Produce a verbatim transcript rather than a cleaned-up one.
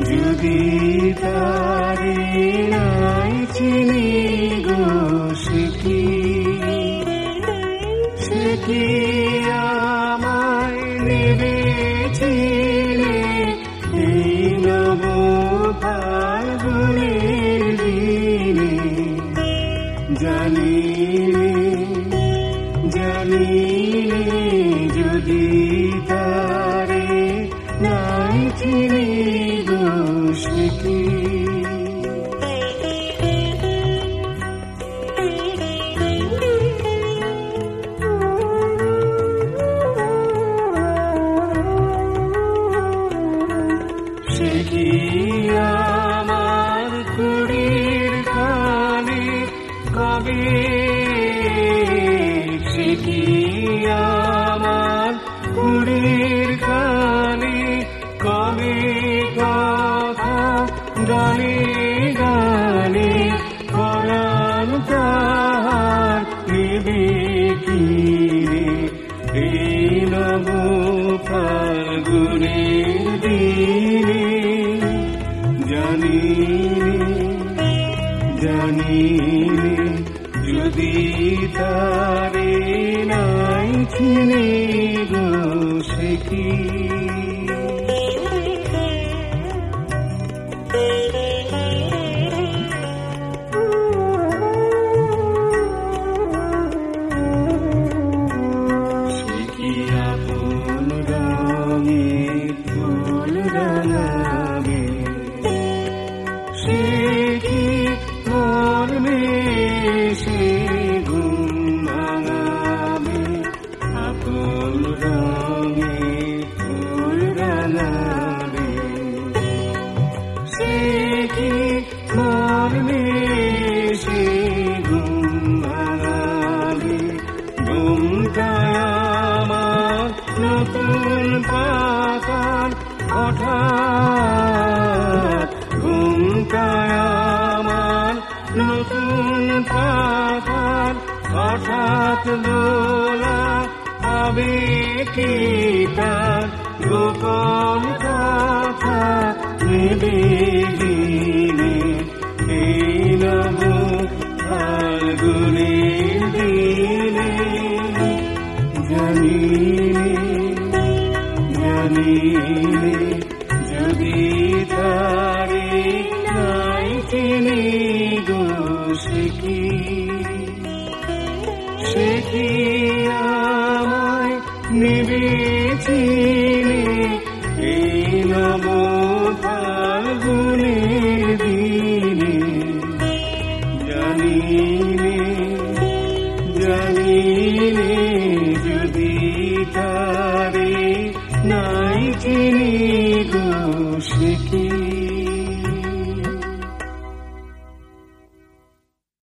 যদি তারে নাই চিনি গো সে কি সে কি আমায় নেবেছিলে এই নব ফাল্গুনের দিনে জানিলে জানিলে যদি তারে নাই চিনি গো সে কি সে কি আমার কুড়ির কালে কবে সে কি আমার কুড়ির কালে কবে কথা গানে গানে পরাণ তাহার নেবে কি রে এই নব ফাল্গুনের দিনে জানিলে জানিলে যদি তারে নাই চিনি গো সে কি সে কি আপন রঙে ফুল রাঙাবে সে কি মর্মে সে ঘুম ভাঙাবে আপন রঙে ফুল রাঙাবে সে কি মর্মে সে ঘুম ভাঙাবে ঘুমটায় আমার নতুন পাতার হঠাৎ ঘুমটায় আমার নতুন পাতার হঠাৎ দোলা হবে কি তার গোপন কথা নেবে দিনে এই নব ফাল্গুনের দিনে জানিলে জানিলে যদি তারে নাই চিনি গো সে কি সে কি আমায় নেবেছিলে এই নব ফাল্গুনের দিনে জানিলে জানিলে যদি তারে নাই চিনি